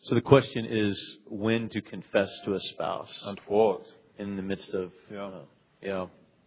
So the question is when to confess to a spouse. And what? In the midst of... Yeah.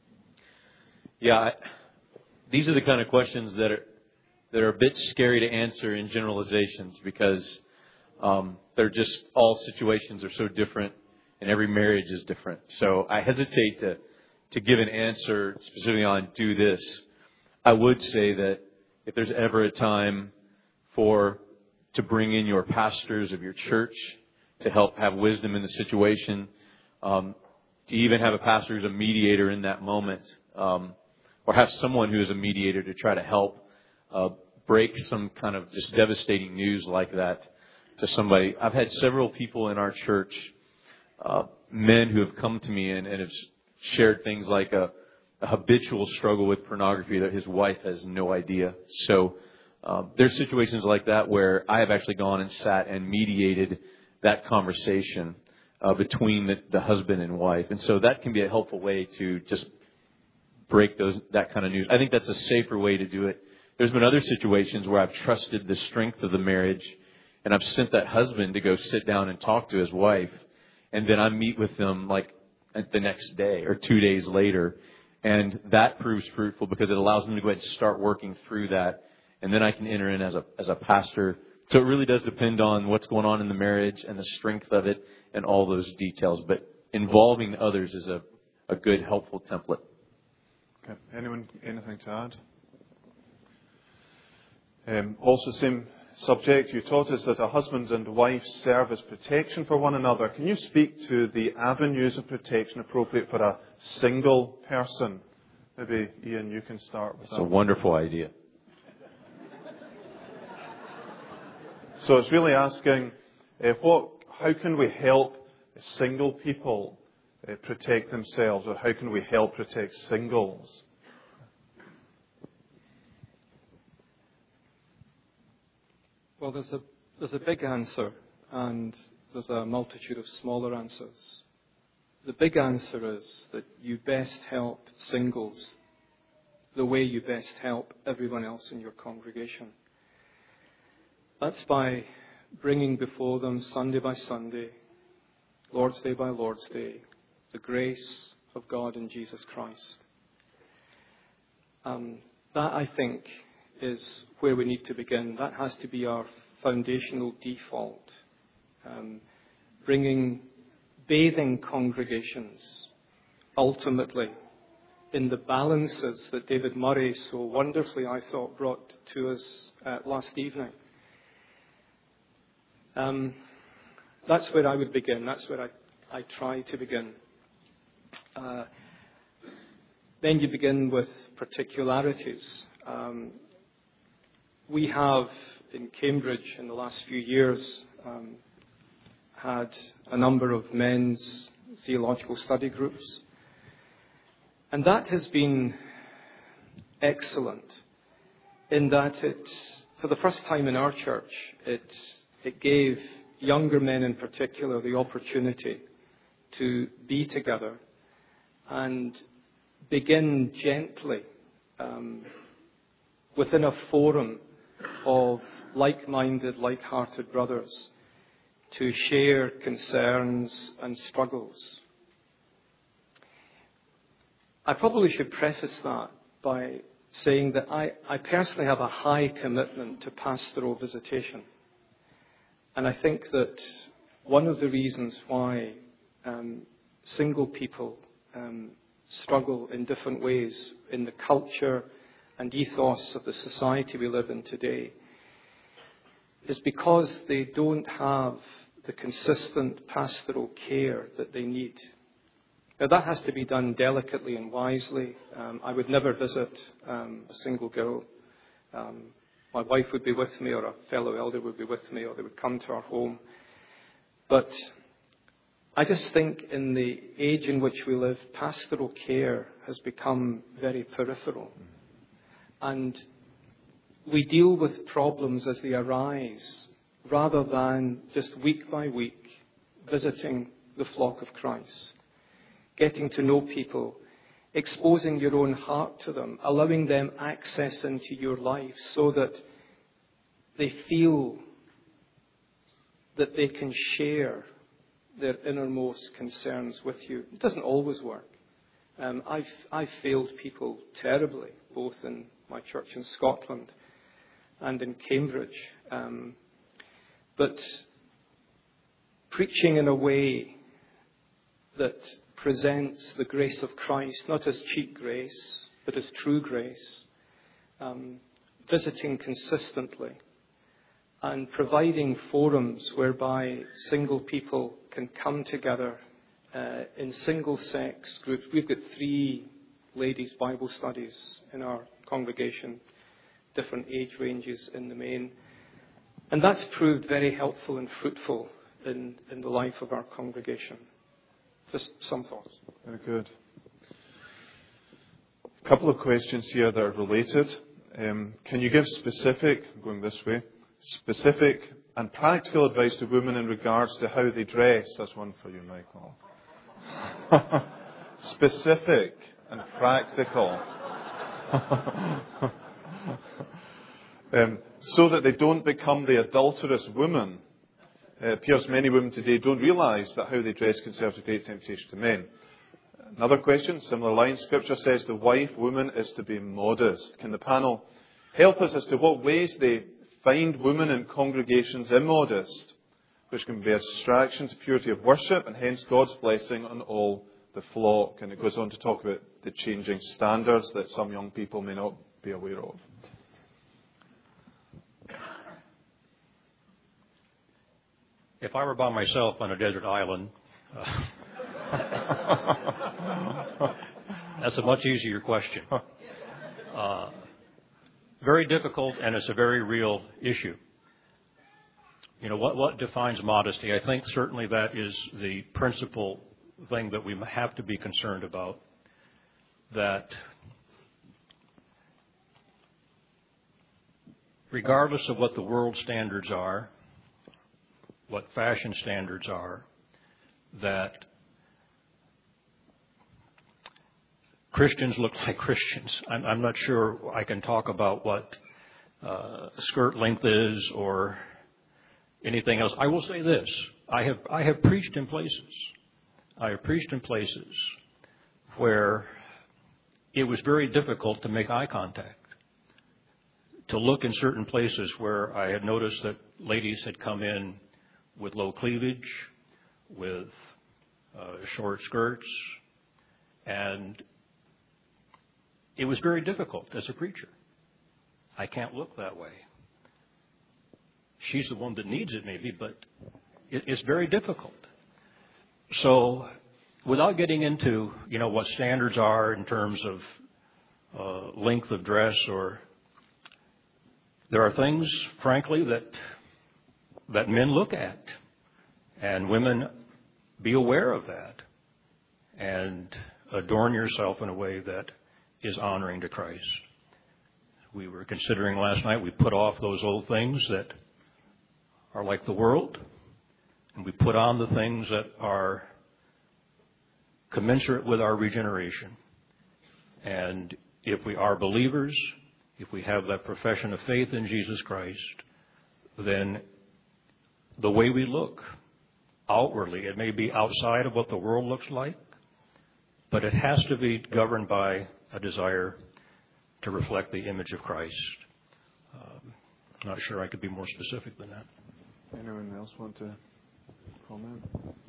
These are the kind of questions that are a bit scary to answer in generalizations because they're just, all situations are so different and every marriage is different. So I hesitate to give an answer specifically on do this. I would say that if there's ever a time to bring in your pastors of your church to help have wisdom in the situation, to even have a pastor who's a mediator in that moment, or have someone who is a mediator to try to help break some kind of just devastating news like that to somebody. I've had several people in our church, men who have come to me and have shared things like a habitual struggle with pornography that his wife has no idea. So there's situations like that where I have actually gone and sat and mediated that conversation between the husband and wife. And so that can be a helpful way to just break that kind of news. I think that's a safer way to do it. There's been other situations where I've trusted the strength of the marriage and I've sent that husband to go sit down and talk to his wife. And then I meet with them like the next day or 2 days later. And that proves fruitful because it allows them to go ahead and start working through that. And then I can enter in as a pastor. So it really does depend on what's going on in the marriage and the strength of it and all those details. But involving others is a good, helpful template. Okay. Anyone, anything to add? Also, same subject. You taught us that a husband and wife serve as protection for one another. Can you speak to the avenues of protection appropriate for a single person? Maybe, Ian, you can start with that. It's a wonderful idea. So it's really asking, how can we help single people protect themselves, or how can we help protect singles? Well, there's a big answer, and there's a multitude of smaller answers. The big answer is that you best help singles the way you best help everyone else in your congregation. That's by bringing before them Sunday by Sunday, Lord's Day by Lord's Day, the grace of God in Jesus Christ. That, I think, is where we need to begin. That has to be our foundational default. Bathing congregations, ultimately, in the balances that David Murray so wonderfully, I thought, brought to us last evening. That's where I would begin. That's where I try to begin. Then you begin with particularities. We have, in Cambridge, in the last few years, had a number of men's theological study groups. And that has been excellent in that for the first time in our church, it gave younger men in particular the opportunity to be together and begin gently within a forum of like-minded, like-hearted brothers to share concerns and struggles. I probably should preface that by saying that I personally have a high commitment to pastoral visitation. And I think that one of the reasons why single people struggle in different ways in the culture and ethos of the society we live in today is because they don't have the consistent pastoral care that they need. Now, that has to be done delicately and wisely. I would never visit a single girl. My wife would be with me, or a fellow elder would be with me, or they would come to our home. But I just think in the age in which we live, pastoral care has become very peripheral. And we deal with problems as they arise, rather than just week by week visiting the flock of Christ, getting to know people, exposing your own heart to them, allowing them access into your life so that they feel that they can share their innermost concerns with you. It doesn't always work. I've failed people terribly, both in my church in Scotland and in Cambridge. But preaching in a way that presents the grace of Christ, not as cheap grace, but as true grace, visiting consistently, and providing forums whereby single people can come together in single-sex groups. We've got 3 ladies' Bible studies in our congregation, different age ranges in the main. And that's proved very helpful and fruitful in the life of our congregation. Just some thoughts. Very good. A couple of questions here that are related. Can you give specific and practical advice to women in regards to how they dress? That's one for you, Michael. Specific and practical. So that they don't become the adulterous woman. It appears many women today don't realise that how they dress can serve as a great temptation to men. Another question, similar line. Scripture says the woman is to be modest. Can the panel help us as to what ways they find women in congregations immodest, which can be a distraction to purity of worship and hence God's blessing on all the flock? And it goes on to talk about the changing standards that some young people may not be aware of. If I were by myself on a desert island, that's a much easier question. Very difficult, and it's a very real issue. You know, what defines modesty? I think certainly that is the principal thing that we have to be concerned about, that regardless of what the world standards are, what fashion standards are, that Christians look like Christians. I'm not sure I can talk about what skirt length is or anything else. I will say this. I have preached in places. I have preached in places where it was very difficult to make eye contact, to look in certain places where I had noticed that ladies had come in with low cleavage, with short skirts, and it was very difficult as a preacher. I can't look that way. She's the one that needs it maybe, but it's very difficult. So without getting into, you know, what standards are in terms of length of dress, or there are things, frankly, that men look at, and women, be aware of that and adorn yourself in a way that is honoring to Christ. We were considering last night, we put off those old things that are like the world, and we put on the things that are commensurate with our regeneration. And if we are believers, if we have that profession of faith in Jesus Christ, then the way we look outwardly, it may be outside of what the world looks like, but it has to be governed by a desire to reflect the image of Christ. I'm not sure I could be more specific than that. Anyone else want to comment?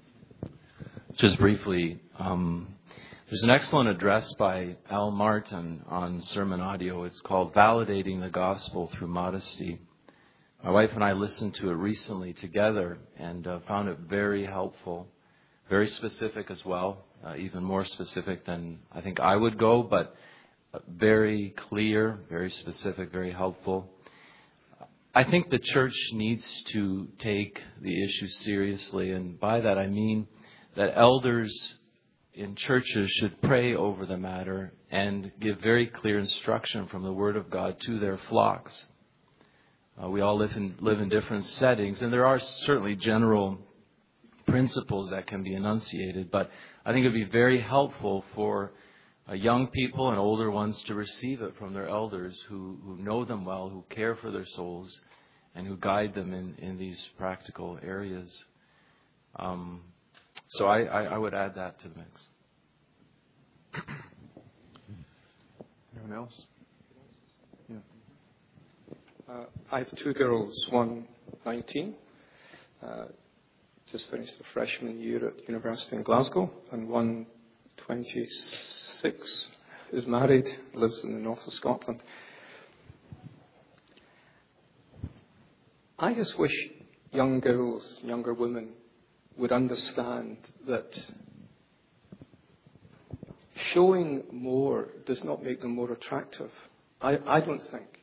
Just briefly, there's an excellent address by Al Martin on sermon audio. It's called Validating the Gospel Through Modesty. My wife and I listened to it recently together and found it very helpful, very specific as well, even more specific than I think I would go, but very clear, very specific, very helpful. I think the church needs to take the issue seriously, and by that I mean that elders in churches should pray over the matter and give very clear instruction from the Word of God to their flocks. We all live in different settings, and there are certainly general principles that can be enunciated, but I think it would be very helpful for young people and older ones to receive it from their elders who know them well, who care for their souls, and who guide them in these practical areas. So I would add that to the mix. Anyone else? Yeah. I have two girls, one 19, just finished a freshman year at university in Glasgow, and one 26, who's married, lives in the north of Scotland. I just wish young girls, younger women, would understand that showing more does not make them more attractive. I don't think.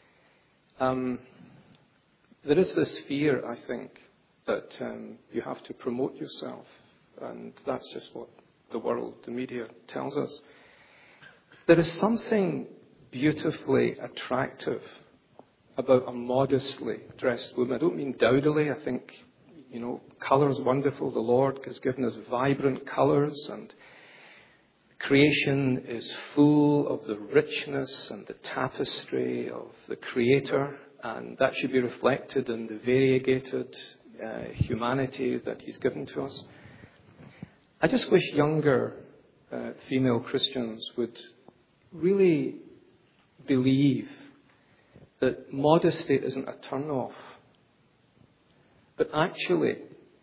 There is this fear, I think, that you have to promote yourself, and that's just what the world, the media, tells us. There is something beautifully attractive about a modestly dressed woman. I don't mean dowdily. I think, colour is wonderful. The Lord has given us vibrant colours, and creation is full of the richness and the tapestry of the Creator, and that should be reflected in the variegated humanity that He's given to us. I just wish younger female Christians would really believe that modesty isn't a turn-off, but actually,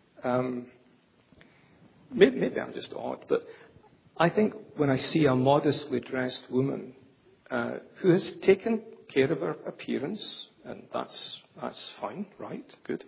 maybe I'm just odd, but I think when I see a modestly dressed woman who has taken care of her appearance, and that's fine, right, good,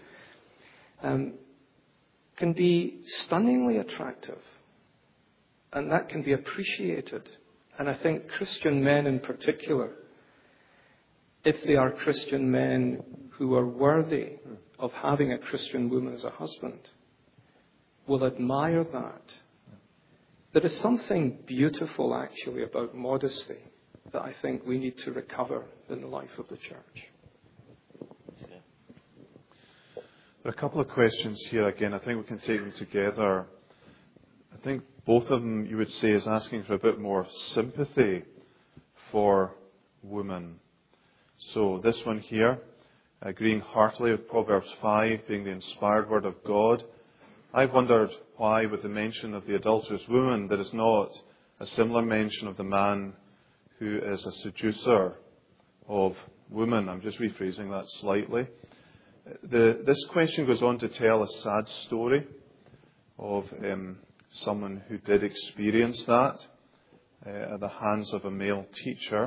can be stunningly attractive, and that can be appreciated. And I think Christian men in particular, if they are Christian men who are worthy of having a Christian woman as a husband, will admire that. There is something beautiful, actually, about modesty that I think we need to recover in the life of the church. There are a couple of questions here again. I think we can take them together. I think both of them, you would say, is asking for a bit more sympathy for women. So this one here, agreeing heartily with Proverbs 5 being the inspired word of God. I've wondered why, with the mention of the adulterous woman, there is not a similar mention of the man who is a seducer of women. I'm just rephrasing that slightly. This question goes on to tell a sad story of someone who did experience that at the hands of a male teacher,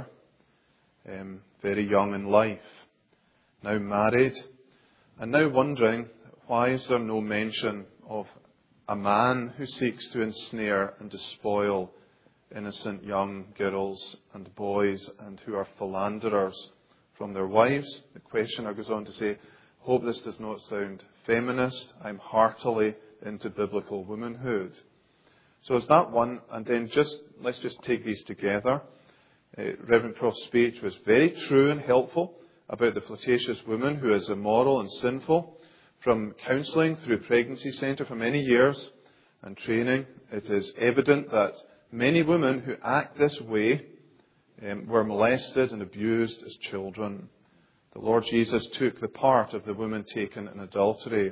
very young in life, now married, and now wondering, why is there no mention of a man who seeks to ensnare and despoil innocent young girls and boys and who are philanderers from their wives? The questioner goes on to say, hope this does not sound feminist. I'm heartily into biblical womanhood. So is that one? And then let's just take these together. Reverend Proff's speech was very true and helpful about the flirtatious woman who is immoral and sinful. From counselling through pregnancy centre for many years and training, it is evident that many women who act this way were molested and abused as children. The Lord Jesus took the part of the woman taken in adultery.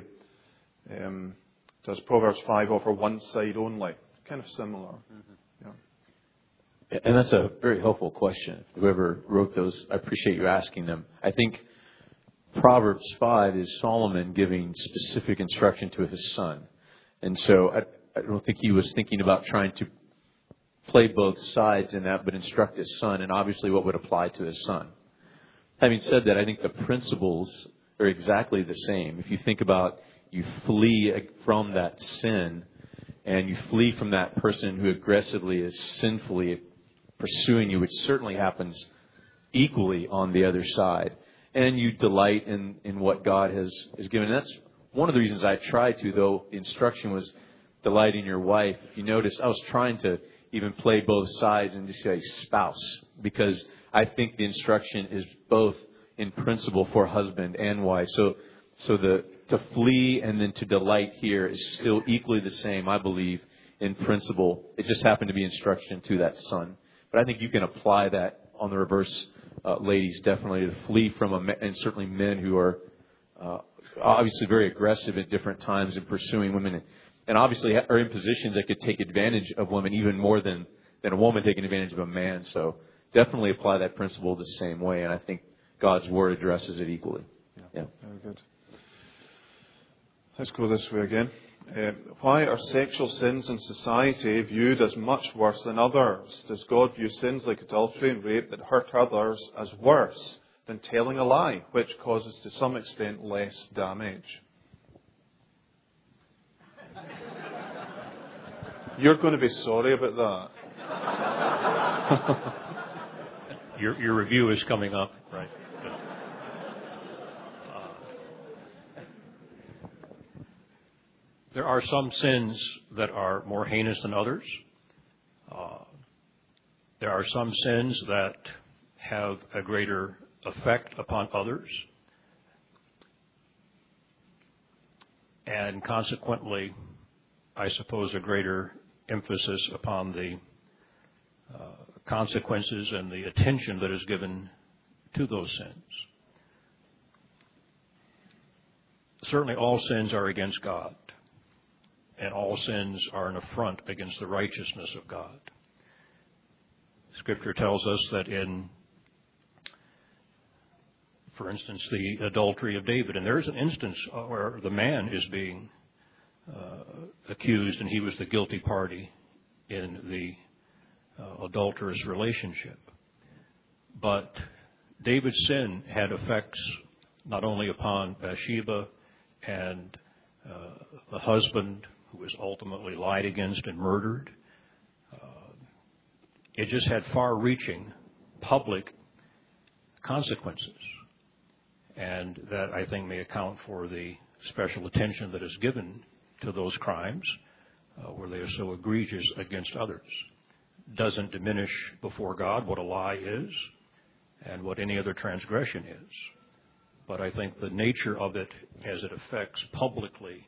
Does Proverbs 5 offer one side only? Kind of similar. Mm-hmm. Yeah. And that's a very helpful question. Whoever wrote those, I appreciate you asking them. I think Proverbs 5 is Solomon giving specific instruction to his son. And so I don't think he was thinking about trying to play both sides in that, but instruct his son, and obviously what would apply to his son. Having said that, I think the principles are exactly the same. If you think about you flee from that sin, and you flee from that person who aggressively is sinfully pursuing you, which certainly happens equally on the other side. And you delight in what God has given. And that's one of the reasons I tried to, though the instruction was delight in your wife. If you notice, I was trying to even play both sides and just say spouse, because I think the instruction is both in principle for husband and wife. So to flee and then to delight here is still equally the same, I believe, in principle. It just happened to be instruction to that son. But I think you can apply that on the reverse, ladies, definitely, to flee from and certainly men who are obviously very aggressive at different times in pursuing women, and obviously are in positions that could take advantage of women even more than a woman taking advantage of a man. So definitely apply that principle the same way, and I think God's Word addresses it equally. Yeah. Very good. Let's go this way again. Why are sexual sins in society viewed as much worse than others? Does God view sins like adultery and rape that hurt others as worse than telling a lie, which causes to some extent less damage? You're going to be sorry about that. Your review is coming up, right? There are some sins that are more heinous than others. There are some sins that have a greater effect upon others. And consequently, I suppose a greater emphasis upon the consequences and the attention that is given to those sins. Certainly all sins are against God, and all sins are an affront against the righteousness of God. Scripture tells us that in, for instance, the adultery of David, and there's an instance where the man is being accused, and he was the guilty party in the adulterous relationship. But David's sin had effects not only upon Bathsheba and the husband who was ultimately lied against and murdered. It just had far-reaching public consequences. And that, I think, may account for the special attention that is given to those crimes where they are so egregious against others. Doesn't diminish before God what a lie is and what any other transgression is. But I think the nature of it as it affects publicly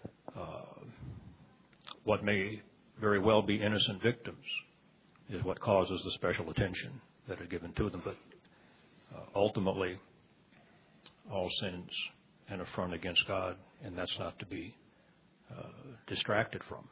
what may very well be innocent victims is what causes the special attention that are given to them. But ultimately, all sins an affront against God, and that's not to be distracted from.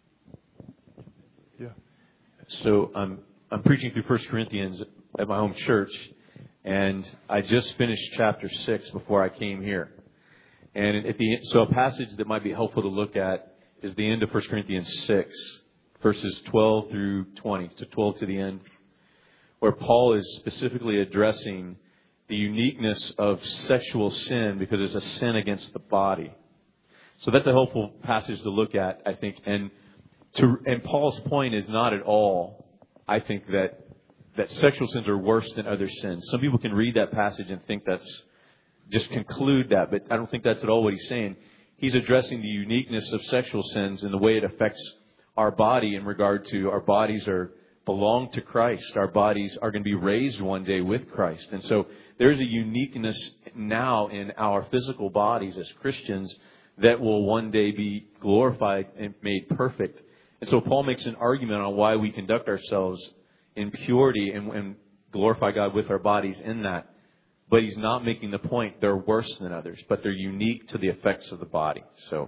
Yeah. So I'm preaching through 1 Corinthians at my home church, and I just finished chapter 6 before I came here. And so a passage that might be helpful to look at is the end of 1 Corinthians 6, verses 12 through 20, so 12 to the end, where Paul is specifically addressing the uniqueness of sexual sin because it's a sin against the body. So that's a helpful passage to look at, I think. And Paul's point is not at all, I think, that sexual sins are worse than other sins. Some people can read that passage and think just conclude that, but I don't think that's at all what he's saying. He's addressing the uniqueness of sexual sins and the way it affects our body in regard to our bodies belong to Christ. Our bodies are going to be raised one day with Christ. And so there's a uniqueness now in our physical bodies as Christians that will one day be glorified and made perfect. And so Paul makes an argument on why we conduct ourselves in purity and glorify God with our bodies in that. But he's not making the point they're worse than others, but they're unique to the effects of the body. So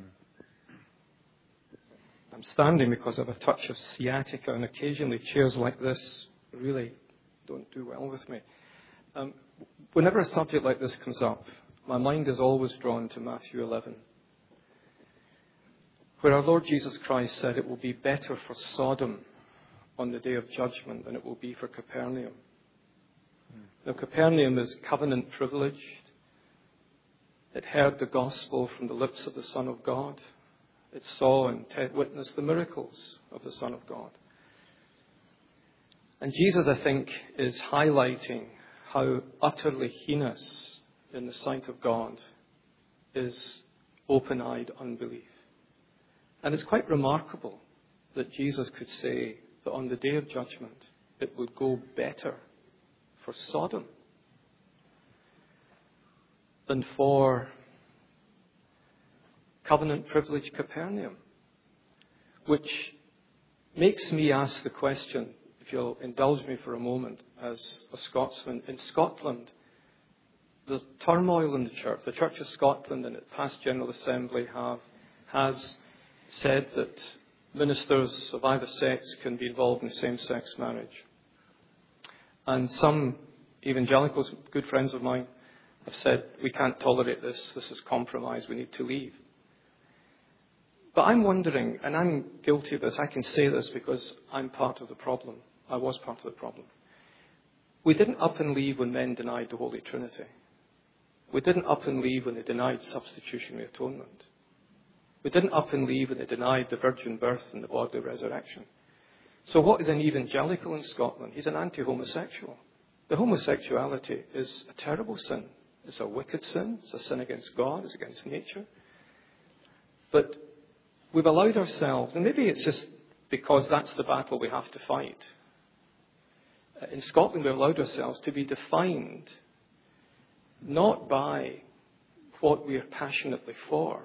I'm standing because I have a touch of sciatica, and occasionally chairs like this really don't do well with me. Whenever a subject like this comes up, my mind is always drawn to Matthew 11, where our Lord Jesus Christ said it will be better for Sodom on the day of judgment than it will be for Capernaum. Now, Capernaum is covenant privileged. It heard the gospel from the lips of the Son of God. It saw and witnessed the miracles of the Son of God. And Jesus, I think, is highlighting how utterly heinous in the sight of God is open-eyed unbelief. And it's quite remarkable that Jesus could say that on the day of judgment it would go better for Sodom than for covenant-privileged Capernaum, which makes me ask the question, if you'll indulge me for a moment as a Scotsman, in Scotland, there's turmoil in the Church. The Church of Scotland in its past General Assembly has said that ministers of either sex can be involved in same-sex marriage. And some evangelicals, good friends of mine, have said, we can't tolerate this. This is compromise. We need to leave. But I'm wondering, and I'm guilty of this, I can say this because I'm part of the problem. I was part of the problem. We didn't up and leave when men denied the Holy Trinity. We didn't up and leave when they denied substitutionary atonement. We didn't up and leave when they denied the virgin birth and the bodily resurrection. So what is an evangelical in Scotland? He's an anti-homosexual. The homosexuality is a terrible sin. It's a wicked sin. It's a sin against God. It's against nature. But we've allowed ourselves, and maybe it's just because that's the battle we have to fight. In Scotland, we've allowed ourselves to be defined not by what we are passionately for,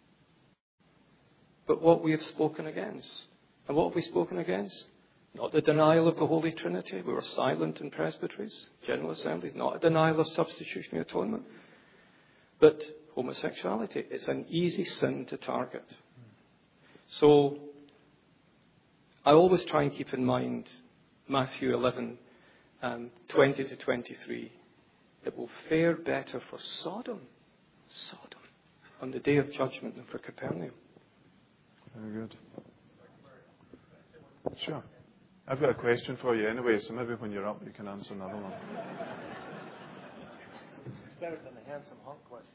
but what we have spoken against. And what have we spoken against? Not the denial of the Holy Trinity. We were silent in presbyteries, General Assemblies. Not a denial of substitutionary atonement. But homosexuality. It's an easy sin to target. So I always try and keep in mind Matthew 11, 20 to 23. It will fare better for Sodom, on the day of judgment than for Capernaum. Very good. Sure. I've got a question for you anyway, so maybe when you're up you can answer another one. It's better than the handsome hunk question.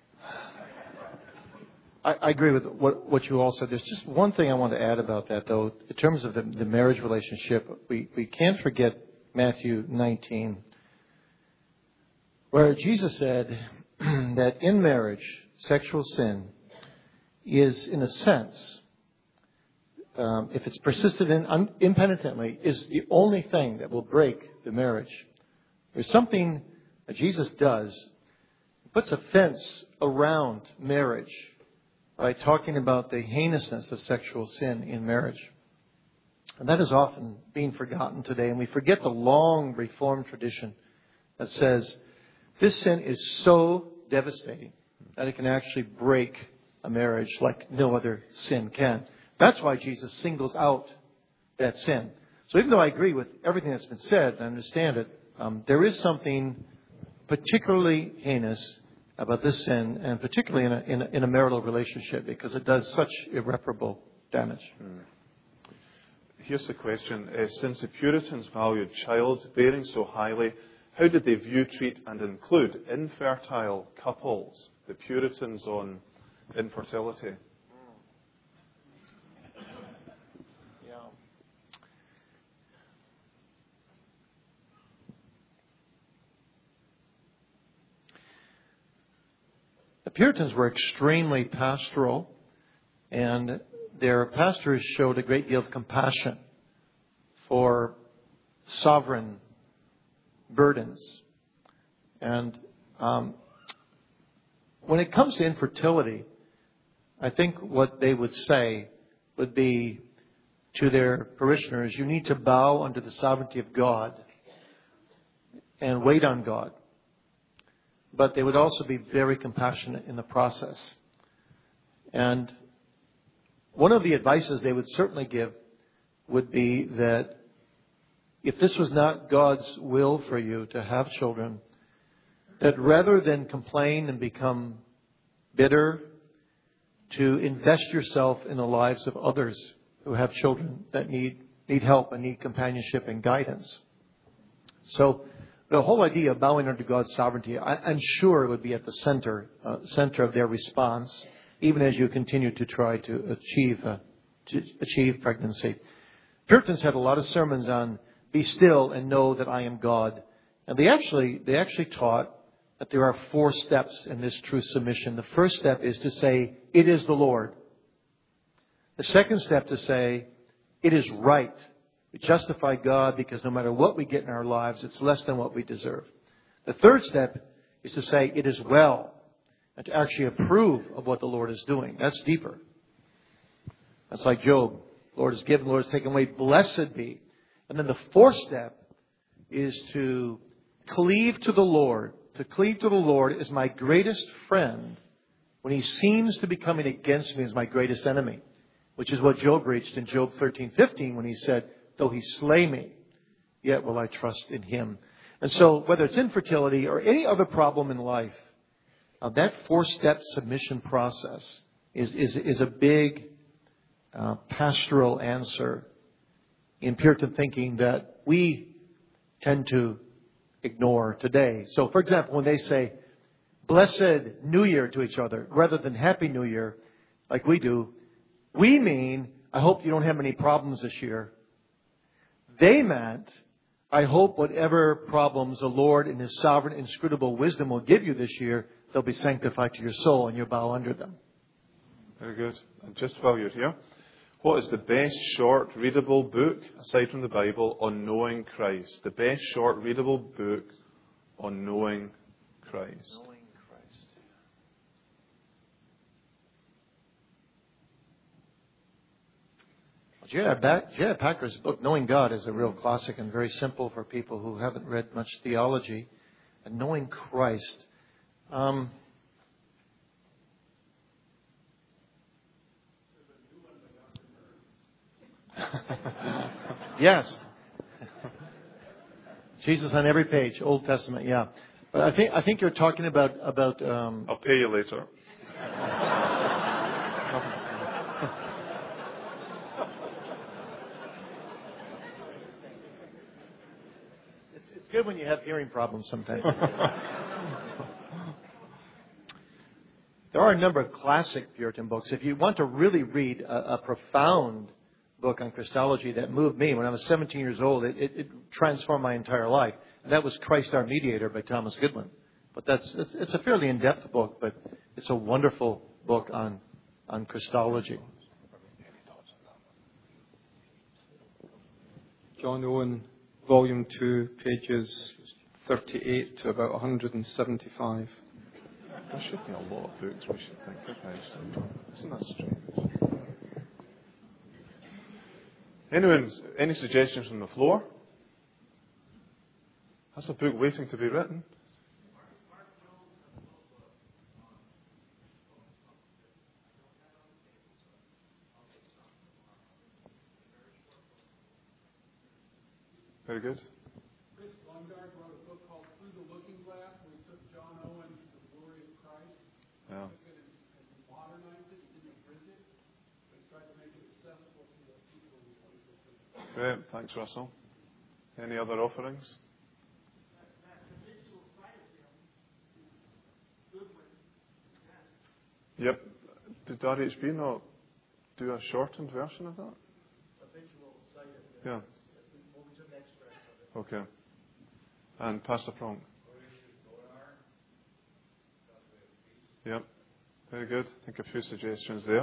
I agree with what you all said. There's just one thing I want to add about that, though. In terms of the marriage relationship, we can't forget Matthew 19, where Jesus said that in marriage, sexual sin is, in a sense, if it's persisted in impenitently, is the only thing that will break the marriage. There's something that Jesus does. He puts a fence around marriage by talking about the heinousness of sexual sin in marriage. And that is often being forgotten today. And we forget the long Reformed tradition that says this sin is so devastating that it can actually break a marriage like no other sin can. That's why Jesus singles out that sin. So even though I agree with everything that's been said and understand it, there is something particularly heinous about this sin, and particularly in a marital relationship, because it does such irreparable damage. Here's the question. Since the Puritans valued childbearing so highly, how did they view, treat and include infertile couples, the Puritans on infertility? The Puritans were extremely pastoral, and their pastors showed a great deal of compassion for sovereign burdens. And when it comes to infertility, I think what they would say would be to their parishioners, you need to bow under the sovereignty of God and wait on God. But they would also be very compassionate in the process. And one of the advices they would certainly give would be that if this was not God's will for you to have children, that rather than complain and become bitter, to invest yourself in the lives of others who have children that need help and need companionship and guidance. So the whole idea of bowing under God's sovereignty, I'm sure it would be at the center of their response, even as you continue to try to achieve pregnancy. Puritans had a lot of sermons on be still and know that I am God. And they actually taught that there are 4 steps in this true submission. The first step is to say, it is the Lord. The second step to say, it is right. We justify God because no matter what we get in our lives, it's less than what we deserve. The third step is to say, it is well, and to actually approve of what the Lord is doing. That's deeper. That's like Job. Lord has given, Lord has taken away, blessed be. And then the fourth step is to cleave to the Lord, to cleave to the Lord is my greatest friend when he seems to be coming against me as my greatest enemy, which is what Job reached in Job 13:15 when he said, though he slay me, yet will I trust in him. And so whether it's infertility or any other problem in life, that 4-step submission process is a big pastoral answer in Puritan thinking that we tend to ignore today. So, for example, when they say, Blessed New Year to each other, rather than Happy New Year, like we do, we mean, I hope you don't have any problems this year. They meant, I hope whatever problems the Lord in His sovereign, inscrutable wisdom will give you this year, they'll be sanctified to your soul and you'll bow under them. Very good. And just while you're here, what is the best short readable book, aside from the Bible, on knowing Christ? The best short readable book on knowing Christ. Knowing Christ. J.I. Packer's book, Knowing God, is a real classic and very simple for people who haven't read much theology. And Knowing Christ. Yes. Jesus on every page, Old Testament, yeah. But I think you're talking about I'll pay you later. It's good when you have hearing problems sometimes. There are a number of classic Puritan books. If you want to really read a profound book on Christology that moved me when I was 17 years old, it transformed my entire life. And that was Christ Our Mediator by Thomas Goodwin. But it's a fairly in-depth book, but it's a wonderful book on Christology. John Owen, Volume 2, pages 38 to about 175. There should be a lot of books we should think of, guys. Isn't that strange? Anyone, any suggestions from the floor? That's a book waiting to be written. Very good. Chris Lundgaard wrote a book called Through the Looking Glass, where he took John Owen to the glory of Christ. Yeah. He took it and modernized it. He didn't abridge it, but he tried to make it accessible to the people in the 21st century. Great. Thanks, Russell. Any other offerings? Yep. Did RHB not do a shortened version of that? Yeah. Okay. And Pastor Prong? Yep. Very good. I think a few suggestions there.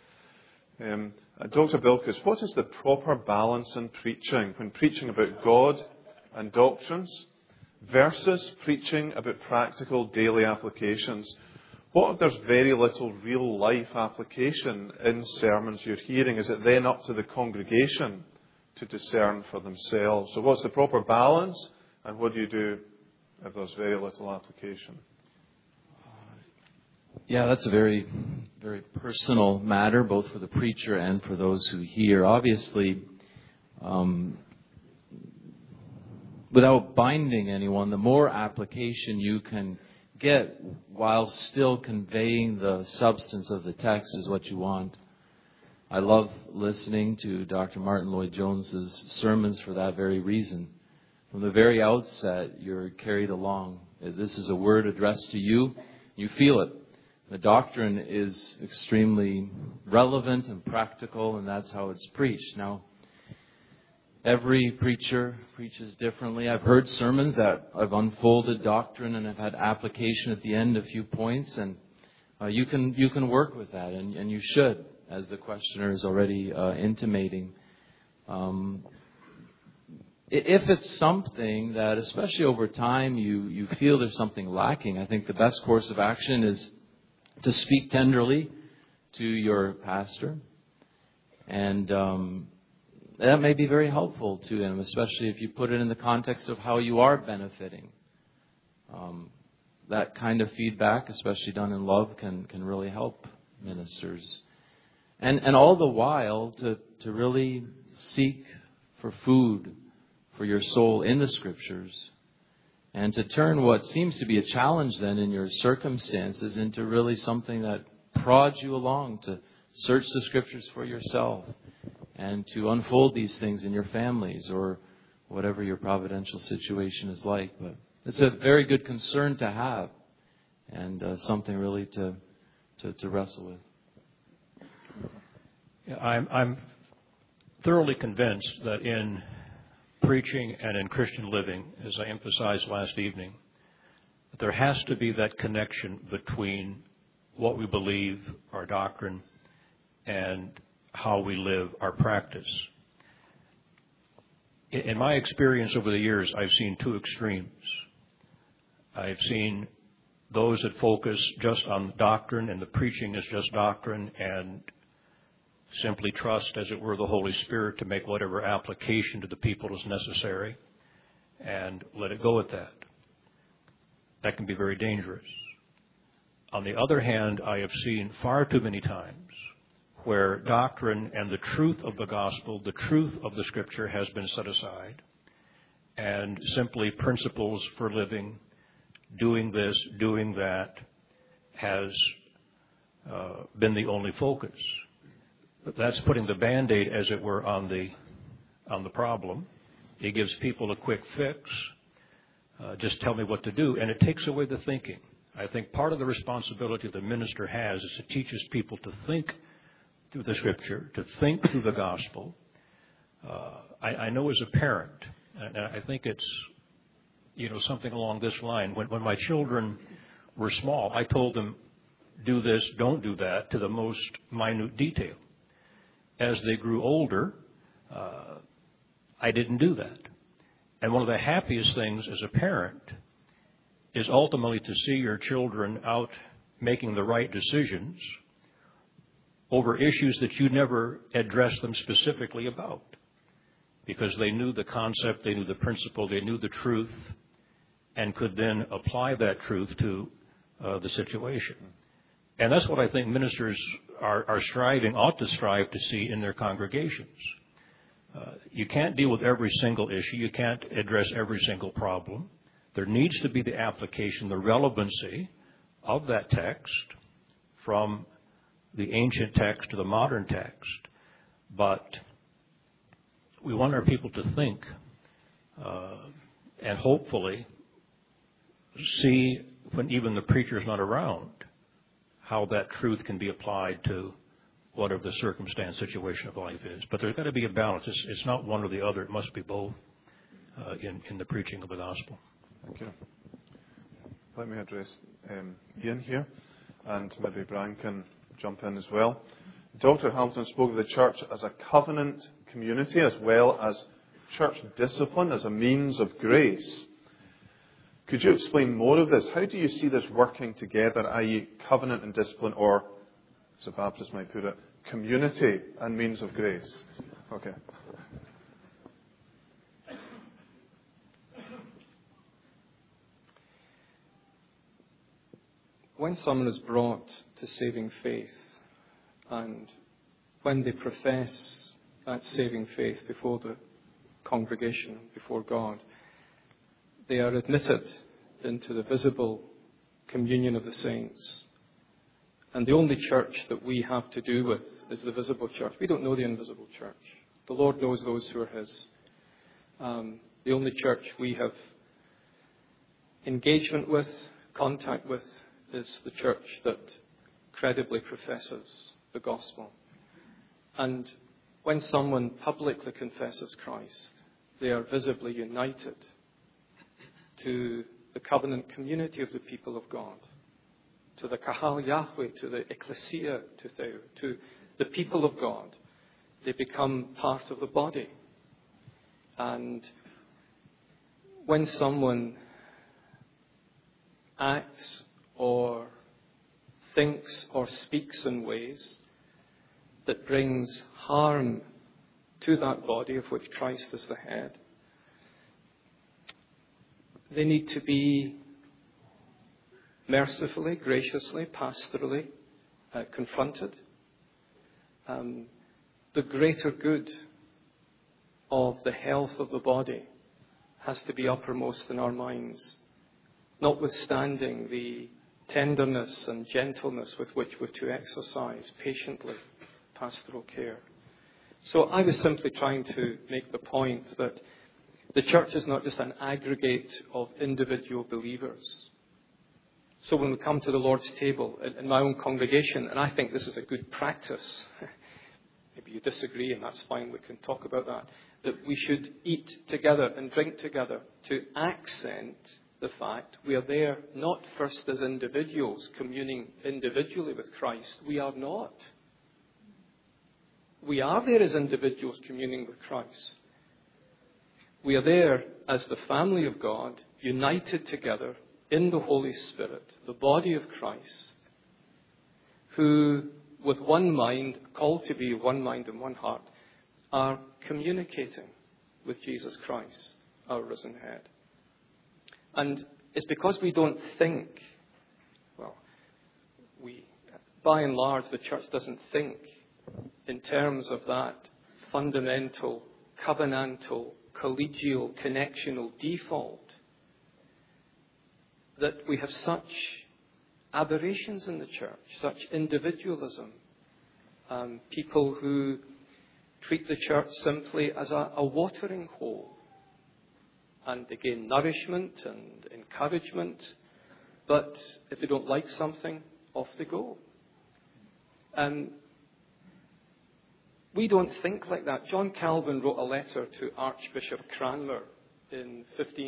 Dr. Bilkis, what is the proper balance in preaching when preaching about God and doctrines versus preaching about practical daily applications? What if there's very little real life application in sermons you're hearing? Is it then up to the congregation to discern for themselves? So what's the proper balance, and what do you do if there's very little application? Yeah, that's a very, very personal matter, both for the preacher and for those who hear. Obviously, without binding anyone, the more application you can get while still conveying the substance of the text is what you want. I love listening to Dr. Martin Lloyd-Jones's sermons for that very reason. From the very outset, you're carried along. This is a word addressed to you. You feel it. The doctrine is extremely relevant and practical, and that's how it's preached. Now, every preacher preaches differently. I've heard sermons that have unfolded doctrine and have had application at the end, a few points, and you can work with that, and you should, as the questioner is already intimating. If it's something that, especially over time, you feel there's something lacking, I think the best course of action is to speak tenderly to your pastor, and that may be very helpful to him, especially if you put it in the context of how you are benefiting. that kind of feedback, especially done in love, can really help ministers. And all the while to really seek for food for your soul in the Scriptures, and to turn what seems to be a challenge then in your circumstances into really something that prods you along, to search the Scriptures for yourself and to unfold these things in your families or whatever your providential situation is like. But it's a very good concern to have, and something really to wrestle with. Yeah, I'm thoroughly convinced that in preaching and in Christian living, as I emphasized last evening, that there has to be that connection between what we believe, our doctrine, and how we live our practice. In my experience over the years, I've seen two extremes. I've seen those that focus just on doctrine, and the preaching is just doctrine, and simply trust, as it were, the Holy Spirit to make whatever application to the people is necessary, and let it go at that. That can be very dangerous. On the other hand, I have seen far too many times where doctrine and the truth of the gospel, the truth of the Scripture has been set aside, and simply principles for living, doing this, doing that, has been the only focus. That's putting the Band-Aid, as it were, on the problem. It gives people a quick fix. Just tell me what to do, and it takes away the thinking. I think part of the responsibility the minister has is to teach his people to think through the Scripture, to think through the gospel. I know as a parent, and I think it's something along this line. When my children were small, I told them, do this, don't do that, to the most minute detail. As they grew older, I didn't do that. And one of the happiest things as a parent is ultimately to see your children out making the right decisions over issues that you never addressed them specifically about, because they knew the concept, they knew the principle, they knew the truth, and could then apply that truth to the situation. And that's what I think ministers ought to strive to see in their congregations. You can't deal with every single issue. You can't address every single problem. There needs to be the application, the relevancy of that text from the ancient text to the modern text. But we want our people to think and hopefully see, when even the preacher is not around, how that truth can be applied to whatever the circumstance, situation of life is. But there's got to be a balance. It's not one or the other. It must be both in the preaching of the gospel. Thank you. Let me address Ian here, and maybe Brian can jump in as well. Dr. Hamilton spoke of the church as a covenant community as well as church discipline as a means of grace. Could you explain more of this? How do you see this working together, i.e. covenant and discipline, or, as a Baptist might put it, community and means of grace? Okay. When someone is brought to saving faith, and when they profess that saving faith before the congregation, before God, they are admitted into the visible communion of the saints. And the only church that we have to do with is the visible church. We don't know the invisible church. The Lord knows those who are His. The only church we have engagement with, contact with, is the church that credibly professes the gospel. And when someone publicly confesses Christ, they are visibly united to the covenant community of the people of God, to the Kahal Yahweh, to the Ecclesia, to the people of God. They become part of the body. And when someone acts or thinks or speaks in ways that brings harm to that body of which Christ is the head, they need to be mercifully, graciously, pastorally confronted. The greater good of the health of the body has to be uppermost in our minds, notwithstanding the tenderness and gentleness with which we're to exercise patiently pastoral care. So I was simply trying to make the point that the church is not just an aggregate of individual believers. So when we come to the Lord's table in my own congregation, and I think this is a good practice, maybe you disagree and that's fine, we can talk about that we should eat together and drink together to accent the fact we are there not first as individuals communing individually with Christ. We are not. We are there as individuals communing with Christ. We are there as the family of God, united together in the Holy Spirit, the body of Christ, who, with one mind, called to be one mind and one heart, are communicating with Jesus Christ, our risen head. And it's because we don't think, by and large, the church doesn't think in terms of that fundamental, covenantal, collegial, connectional default, that we have such aberrations in the church, such individualism, people who treat the church simply as a watering hole, and they gain nourishment and encouragement, but if they don't like something, off they go. We don't think like that. John Calvin wrote a letter to Archbishop Cranmer in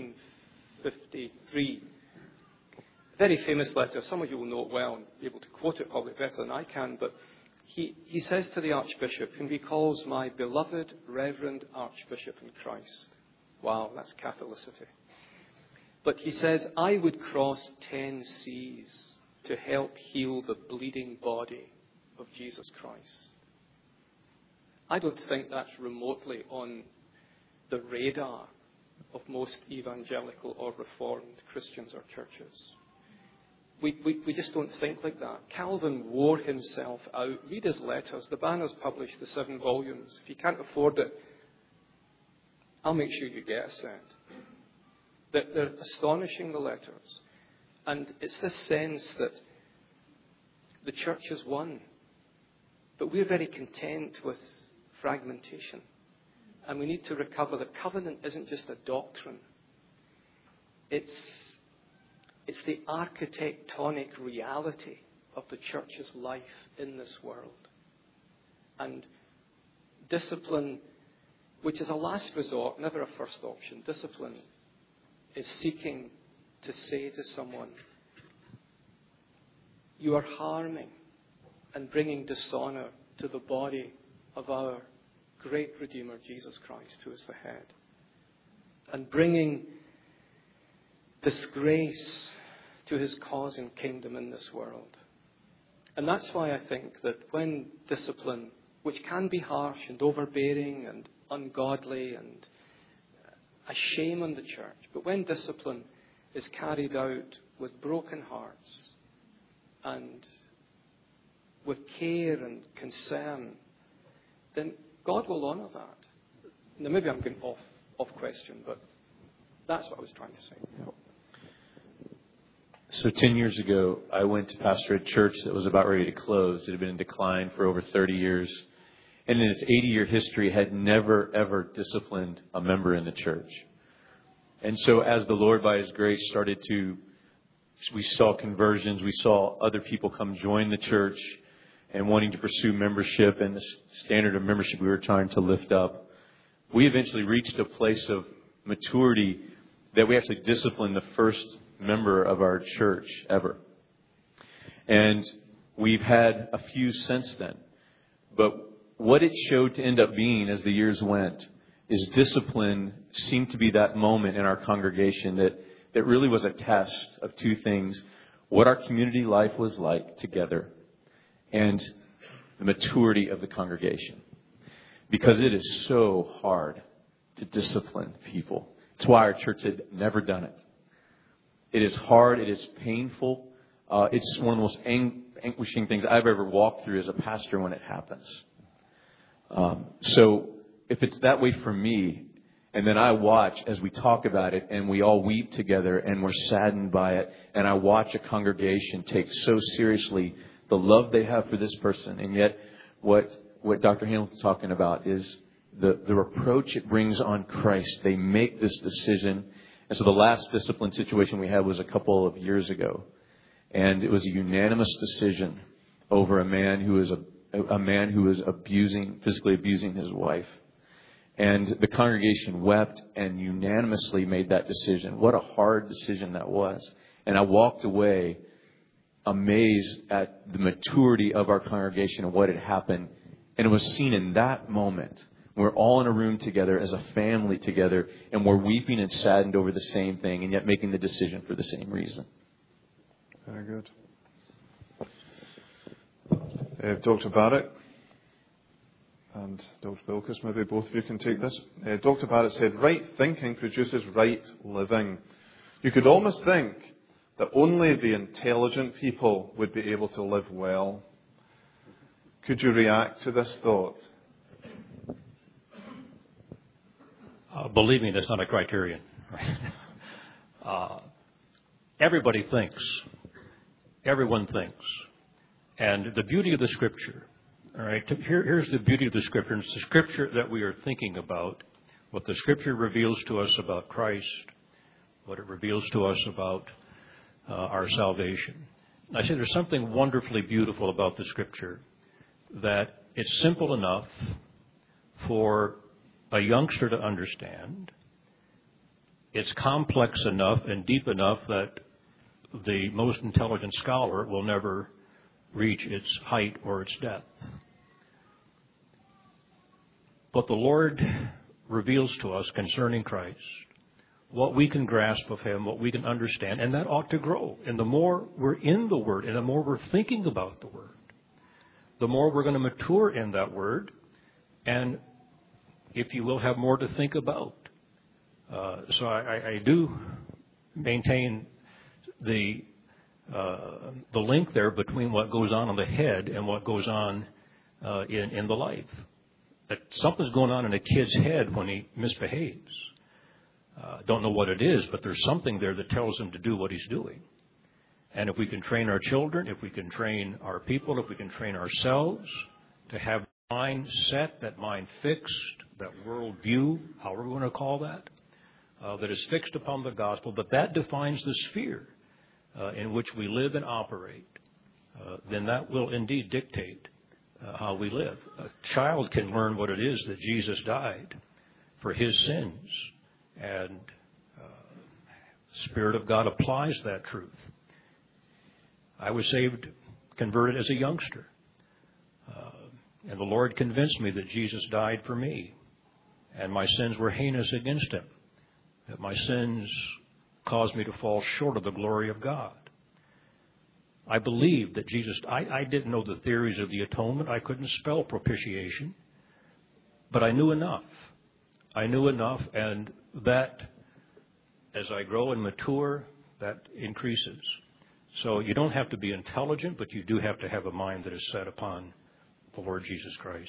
1553. Very famous letter. Some of you will know it well and be able to quote it probably better than I can, but he says to the Archbishop, whom he calls my beloved Reverend Archbishop in Christ. Wow, that's Catholicity. But he says, I would cross 10 seas to help heal the bleeding body of Jesus Christ. I don't think that's remotely on the radar of most evangelical or reformed Christians or churches. We just don't think like that. Calvin wore himself out. Read his letters. The Banner's published the 7 volumes. If you can't afford it, I'll make sure you get a set. They're astonishing, the letters. And it's this sense that the church is one. But we're very content with fragmentation. And we need to recover that covenant isn't just a doctrine. It's the architectonic reality of the church's life in this world. And discipline, which is a last resort, never a first option, discipline is seeking to say to someone, you are harming and bringing dishonor to the body of our great Redeemer, Jesus Christ, who is the head, and bringing disgrace to his cause and kingdom in this world. And that's why I think that when discipline, which can be harsh and overbearing and ungodly and a shame on the church, but when discipline is carried out with broken hearts and with care and concern, then God will honor that. Now, maybe I'm getting off question, but that's what I was trying to say. So 10 years ago, I went to pastor a church that was about ready to close. It had been in decline for over 30 years. And in its 80-year history, had never, ever disciplined a member in the church. And so as the Lord, by his grace, we saw conversions. We saw other people come join the church and wanting to pursue membership and the standard of membership we were trying to lift up. We eventually reached a place of maturity that we actually disciplined the first member of our church ever. And we've had a few since then. But what it showed to end up being as the years went is discipline seemed to be that moment in our congregation that really was a test of two things: what our community life was like together and the maturity of the congregation. Because it is so hard to discipline people. It's why our church had never done it. It is hard. It is painful. it's one of the most anguishing things I've ever walked through as a pastor when it happens. So if it's that way for me, and then I watch as we talk about it and we all weep together and we're saddened by it, and I watch a congregation take so seriously the love they have for this person, and yet what Dr. Hamilton's talking about is the reproach it brings on Christ. They make this decision. And so the last discipline situation we had was a couple of years ago. And it was a unanimous decision over a man who was physically abusing his wife. And the congregation wept and unanimously made that decision. What a hard decision that was. And I walked away amazed at the maturity of our congregation and what had happened. And it was seen in that moment. We're all in a room together as a family together, and we're weeping and saddened over the same thing, and yet making the decision for the same reason. Very good. Dr. Barrett and Dr. Bilkis, maybe both of you can take this. Dr. Barrett said, right thinking produces right living. You could almost think that only the intelligent people would be able to live well. Could you react to this thought? Believe me, that's not a criterion. Everybody thinks. Everyone thinks. And the beauty of the Scripture, all right, here's the beauty of the Scripture. It's the Scripture that we are thinking about, what the Scripture reveals to us about Christ, what it reveals to us about our salvation. I say there's something wonderfully beautiful about the Scripture, that it's simple enough for a youngster to understand. It's complex enough and deep enough that the most intelligent scholar will never reach its height or its depth. But the Lord reveals to us concerning Christ what we can grasp of Him, what we can understand, and that ought to grow. And the more we're in the Word, and the more we're thinking about the Word, the more we're going to mature in that Word, and, if you will, have more to think about. So I do maintain the link there between what goes on in the head and what goes on in the life. That something's going on in a kid's head when he misbehaves. Don't know what it is, but there's something there that tells him to do what he's doing. And if we can train our children, if we can train our people, if we can train ourselves to have mind set, that mind fixed, that worldview, however we want to call that, that is fixed upon the gospel, but that defines the sphere in which we live and operate, then that will indeed dictate how we live. A child can learn what it is that Jesus died for his sins, and the Spirit of God applies that truth. I was saved, converted as a youngster, and the Lord convinced me that Jesus died for me, and my sins were heinous against Him, that my sins caused me to fall short of the glory of God. I believed that Jesus, I didn't know the theories of the atonement. I couldn't spell propitiation, but I knew enough. I knew enough, and that, as I grow and mature, that increases. So you don't have to be intelligent, but you do have to have a mind that is set upon the Lord Jesus Christ.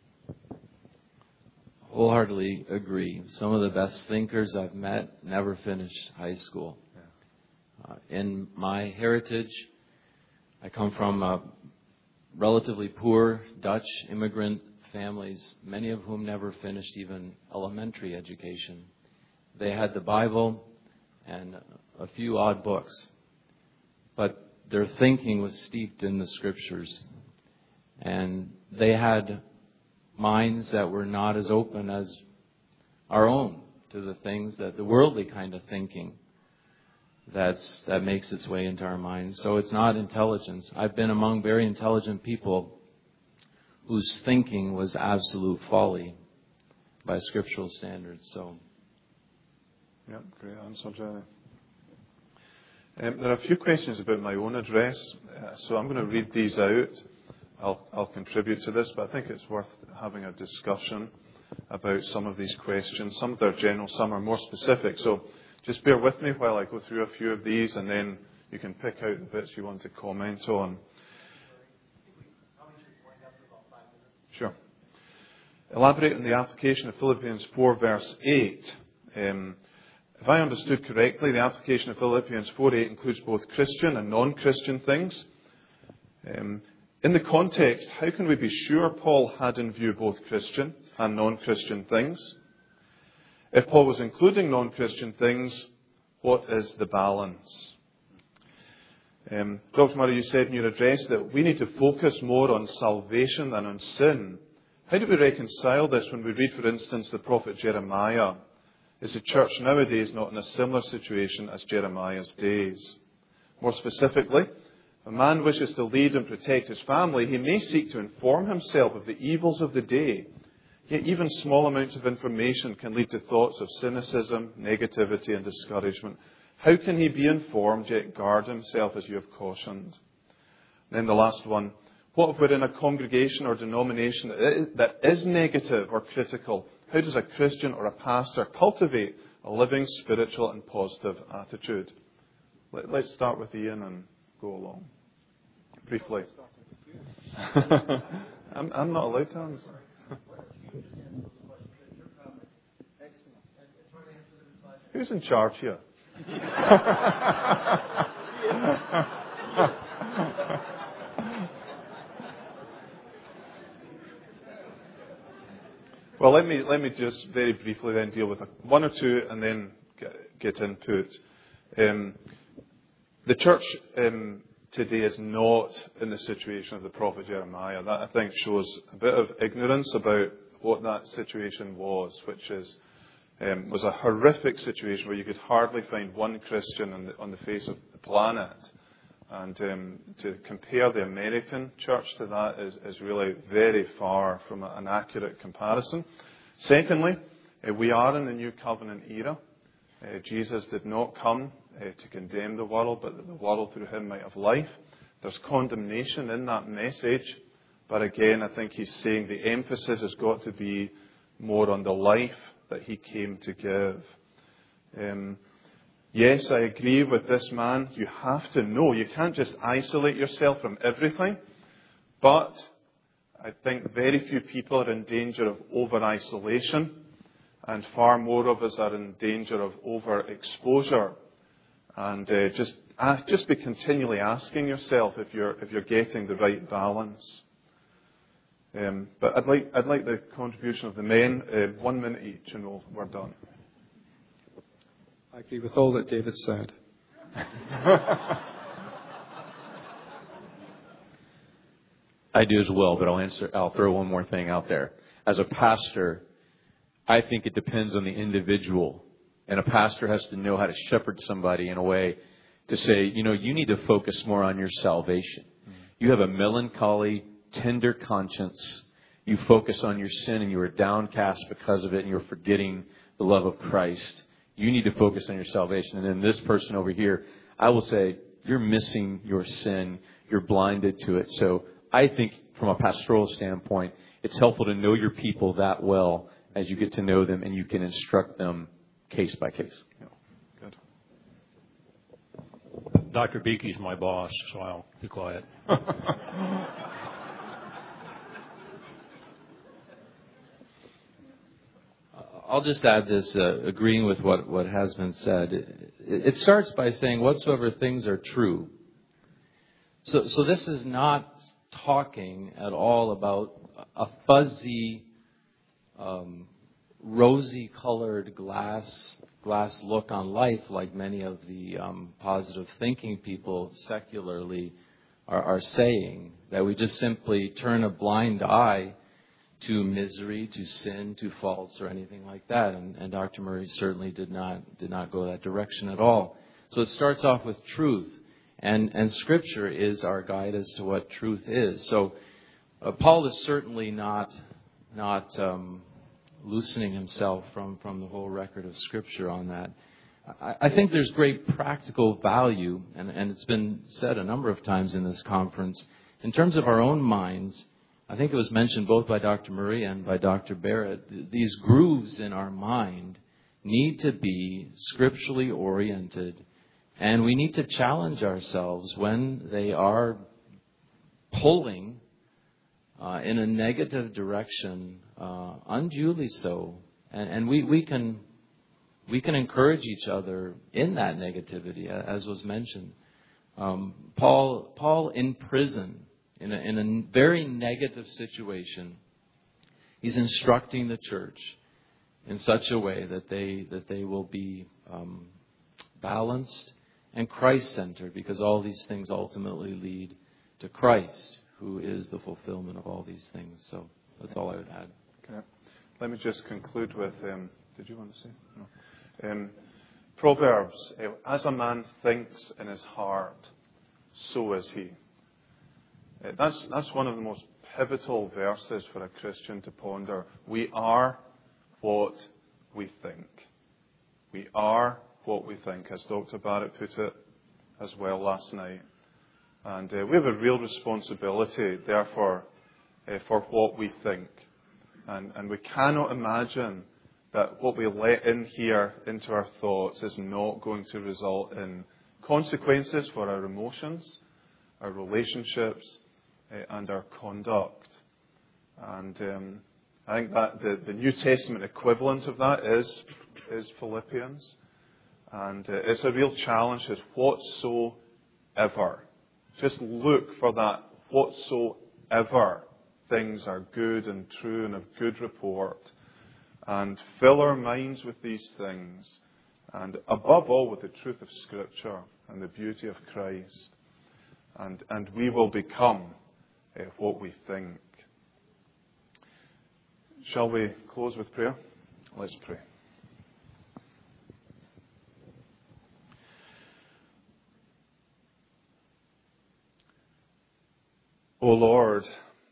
Wholeheartedly agree. Some of the best thinkers I've met never finished high school. In my heritage, I come from relatively poor Dutch immigrant families, many of whom never finished even elementary education. They had the Bible and a few odd books, but their thinking was steeped in the Scriptures. And they had minds that were not as open as our own to the things that the worldly kind of thinking that makes its way into our minds. So it's not intelligence. I've been among very intelligent people whose thinking was absolute folly by scriptural standards. So, yeah, great answer, Jerry. There are a few questions about my own address, so I'm going to read these out. I'll contribute to this, but I think it's worth having a discussion about some of these questions. Some of them are general, some are more specific. So just bear with me while I go through a few of these, and then you can pick out the bits you want to comment on. Sure. Elaborate on the application of Philippians 4 verse 8. If I understood correctly, the application of Philippians 4:8 includes both Christian and non-Christian things. In the context, how can we be sure Paul had in view both Christian and non-Christian things? If Paul was including non-Christian things, what is the balance? Dr. Murray, you said in your address that we need to focus more on salvation than on sin. How do we reconcile this when we read, for instance, the prophet Jeremiah? Is the church nowadays not in a similar situation as Jeremiah's days? More specifically, if a man wishes to lead and protect his family, he may seek to inform himself of the evils of the day. Yet even small amounts of information can lead to thoughts of cynicism, negativity and discouragement. How can he be informed yet guard himself as you have cautioned? Then the last one. What if we're in a congregation or denomination that is negative or critical? How does a Christian or a pastor cultivate a living, spiritual and positive attitude? Let's start with Ian and go along. Briefly. I'm not allowed to answer. Who's in charge here? Well, let me just very briefly then deal with one or two and then get input. The church today is not in the situation of the prophet Jeremiah. That, I think, shows a bit of ignorance about what that situation was, which was a horrific situation where you could hardly find one Christian on the face of the planet. And to compare the American church to that is really very far from an accurate comparison. Secondly, we are in the New Covenant era. Jesus did not come to condemn the world, but that the world through him might have life. There's condemnation in that message. But again, I think he's saying the emphasis has got to be more on the life that he came to give. Yes, I agree with this man. You have to know. You can't just isolate yourself from everything. But I think very few people are in danger of over-isolation. And far more of us are in danger of over-exposure. And just be continually asking yourself if you're getting the right balance. But I'd like the contribution of the men. 1 minute each and we're done. I agree with all that David said. I do as well, but I'll throw one more thing out there. As a pastor, I think it depends on the individual. And a pastor has to know how to shepherd somebody in a way to say, you need to focus more on your salvation. You have a melancholy, tender conscience. You focus on your sin and you are downcast because of it and you're forgetting the love of Christ. You need to focus on your salvation. And then this person over here, I will say, you're missing your sin. You're blinded to it. So I think from a pastoral standpoint, it's helpful to know your people that well as you get to know them and you can instruct them case by case. Yeah. Good. Dr. Beakey's my boss, so I'll be quiet. I'll just add this, agreeing with what has been said. It starts by saying, whatsoever things are true. So this is not talking at all about a fuzzy, rosy-colored glass look on life like many of the positive thinking people secularly are saying, that we just simply turn a blind eye to misery, to sin, to faults, or anything like that. And Dr. Murray certainly did not go that direction at all. So it starts off with truth, and Scripture is our guide as to what truth is. So Paul is certainly not loosening himself from the whole record of Scripture on that. I think there's great practical value, and it's been said a number of times in this conference, in terms of our own minds. I think it was mentioned both by Dr. Murray and by Dr. Barrett. These grooves in our mind need to be scripturally oriented And we need to challenge ourselves when they are pulling in a negative direction, unduly so. And we can encourage each other in that negativity, as was mentioned. Paul in prison, in a very negative situation, he's instructing the church in such a way that they will be balanced and Christ-centered, because all these things ultimately lead to Christ, who is the fulfillment of all these things. So that's all I would add. Okay. Let me just conclude with, did you want to say? No. Proverbs, as a man thinks in his heart, so is he. That's one of the most pivotal verses for a Christian to ponder. We are what we think. We are what we think, as Dr. Barrett put it as well last night. And we have a real responsibility, therefore, for what we think. And we cannot imagine that what we let in here into our thoughts is not going to result in consequences for our emotions, our relationships, and our conduct. And I think that the New Testament equivalent of that is Philippians. And it's a real challenge. It's whatsoever. Just look for that whatsoever things are good and true and of good report. And fill our minds with these things. And above all, with the truth of Scripture and the beauty of Christ. And we will become what we think. Shall we close with prayer? Let's pray. O Lord,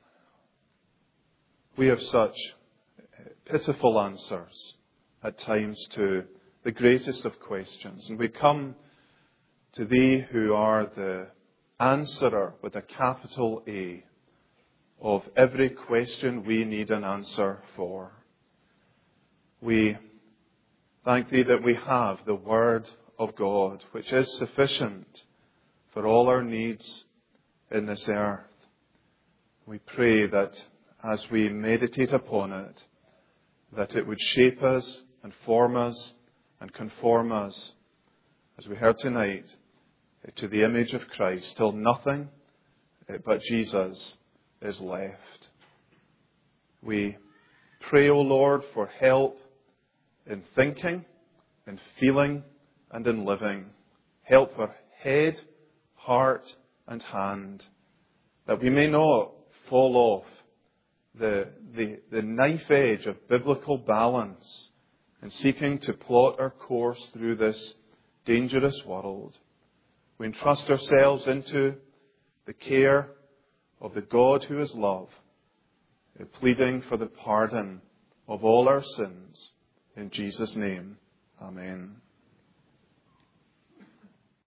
we have such pitiful answers at times to the greatest of questions. And we come to Thee, who are the answerer with a capital A of every question we need an answer for. We thank Thee that we have the Word of God, which is sufficient for all our needs in this earth. We pray that as we meditate upon it, that it would shape us and form us and conform us, as we heard tonight, to the image of Christ, till nothing but Jesus is left. We pray, O Lord, for help in thinking, in feeling, and in living. Help for head, heart, and hand, that we may not fall off the knife edge of biblical balance in seeking to plot our course through this dangerous world. We entrust ourselves into the care of the God who is love, pleading for the pardon of all our sins. In Jesus' name, amen.